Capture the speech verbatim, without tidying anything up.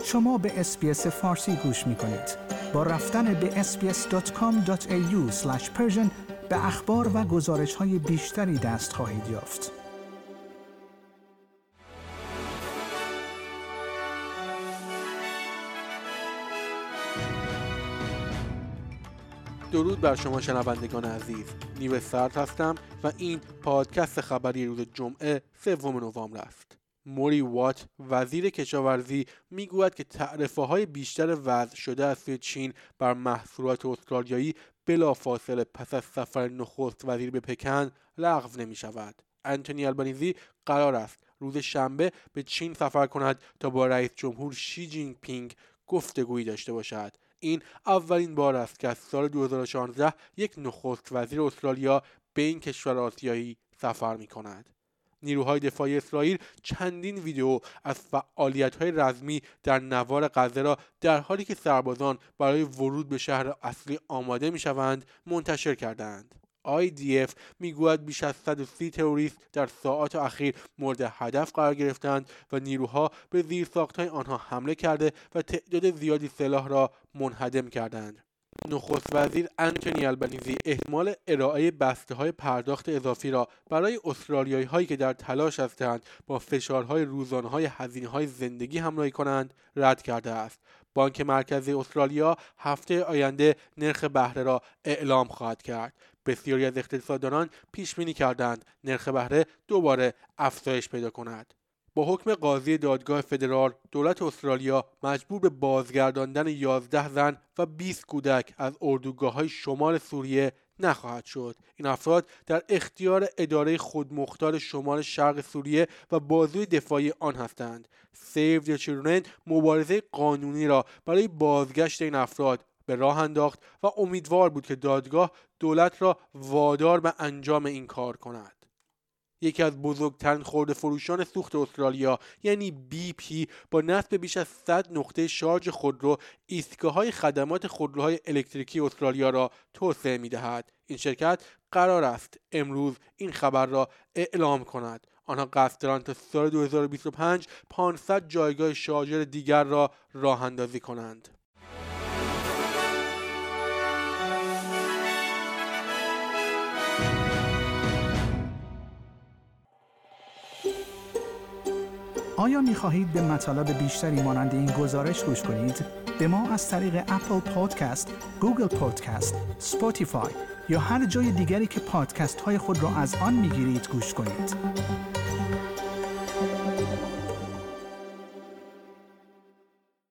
شما به اس‌بی‌اس فارسی گوش می‌کنید. با رفتن به اس بی اس دات کام دات ای یو اسلش پرشن به اخبار و گزارش‌های بیشتری دست خواهید یافت. درود بر شما شنوندگان عزیز. نیو سرد هستم و این پادکست خبری روز جمعه سوم نوامبر است. موری وات وزیر کشاورزی میگوید که تعرفه‌های بیشتر وضع شده از سوی چین بر محصولات استرالیایی بلافاصله پس از سفر نخست وزیر به پکن لغو نمی شود. انتونی آلبانیزی قرار است روز شنبه به چین سفر کند تا با رئیس جمهور شی جین پینگ گفتگویی داشته باشد. این اولین بار است که از سال دو هزار و شانزده یک نخست وزیر استرالیا به این کشور آسیایی سفر می کند. نیروهای دفاعی اسرائیل چندین ویدیو از فعالیت‌های رزمی در نوار غزه را در حالی که سربازان برای ورود به شهر اصلی آماده می‌شوند منتشر کردند. آی دی اف میگوید بیش از صد و سی تروریست در ساعات اخیر مورد هدف قرار گرفتند و نیروها به زیرساخت‌های آنها حمله کرده و تعداد زیادی سلاح را منهدم کردند. نخست وزیر انتونی آلبانیزی احتمال ارائه بسته‌های پرداخت اضافی را برای استرالیایی هایی که در تلاش هستند با فشارهای روزانه‌های هزینه‌های زندگی همراهی کنند رد کرده است. بانک مرکزی استرالیا هفته آینده نرخ بهره را اعلام خواهد کرد. بسیاری از اقتصاددانان پیش بینی کردند نرخ بهره دوباره افزایش پیدا کند. با حکم قاضی دادگاه فدرال، دولت استرالیا مجبور به بازگرداندن یازده زن و بیست کودک از اردوگاه‌های شمال سوریه نخواهد شد. این افراد در اختیار اداره خودمختار شمال شرق سوریه و بازوی دفاعی آن هستند. Save the Children مبارزه قانونی را برای بازگشت این افراد به راه انداخت و امیدوار بود که دادگاه دولت را وادار به انجام این کار کند. یکی از بزرگترین خرده فروشان سوخت استرالیا یعنی بی پی با نصب بیش از صد نقطه شارژ خودرو ایستگاه‌های خدمات خودروهای الکتریکی استرالیا را توسعه می‌دهد. این شرکت قرار است امروز این خبر را اعلام کند. آنها قصد دارند تا سال دو هزار و بیست و پنج پانصد جایگاه شارژر دیگر را راه اندازی کنند. آیا می خواهید به مطالب بیشتری مانند این گزارش گوش کنید؟ به ما از طریق اپل پادکست، گوگل پادکست، اسپاتیفای یا هر جای دیگری که پادکست های خود را از آن می گیرید گوش کنید.